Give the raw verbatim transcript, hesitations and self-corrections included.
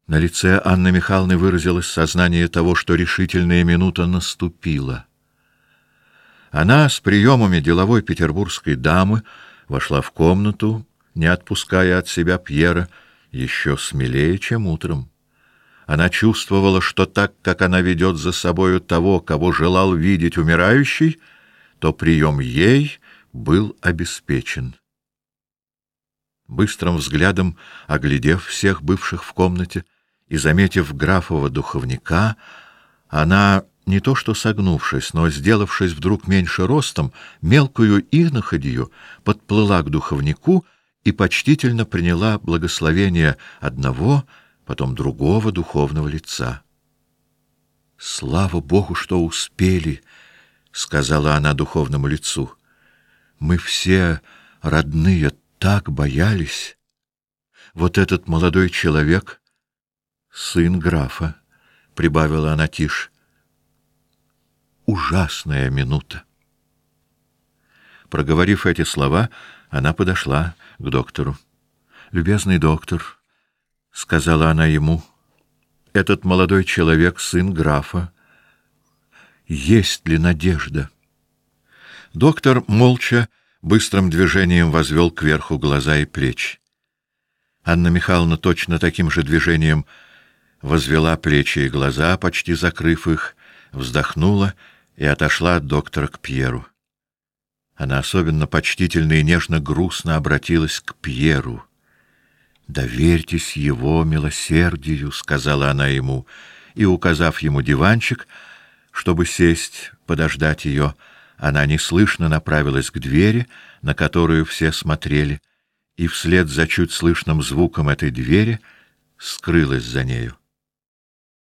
На лице Анны Михайловны выразилось сознание того, что решительная минута наступила. Она с приемами деловой петербургской дамы вошла в комнату, не отпуская от себя Пьера, еще смелее, чем утром. Она чувствовала, что так как она ведет за собою того, кого желал видеть умирающий, то прием ей был обеспечен. Быстрым взглядом оглядев всех бывших в комнате и заметив графова духовника, она, не то что согнувшись, но сделавшись вдруг меньше ростом, мелкую иноходью подплыла к духовнику и почтительно приняла благословение одного, потом другого духовного лица. «Слава Богу, что успели!» — сказала она духовному лицу. «Мы все родные так боялись. Вот этот молодой человек — сын графа», — прибавила она тише. «Ужасная минута». Проговорив эти слова, она подошла к доктору. «Любезный доктор», — сказала она ему, — «этот молодой человек — сын графа. Есть ли надежда?» Доктор молча, быстрым движением возвел кверху глаза и плечи. Анна Михайловна точно таким же движением возвела плечи и глаза, почти закрыв их, вздохнула и отошла от доктора к Пьеру. Она особенно почтительно и нежно-грустно обратилась к Пьеру. «Доверьтесь его милосердию», — сказала она ему, и, указав ему диванчик, чтобы сесть, подождать ее, она неслышно направилась к двери, на которую все смотрели, и вслед за чуть слышным звуком этой двери скрылась за нею.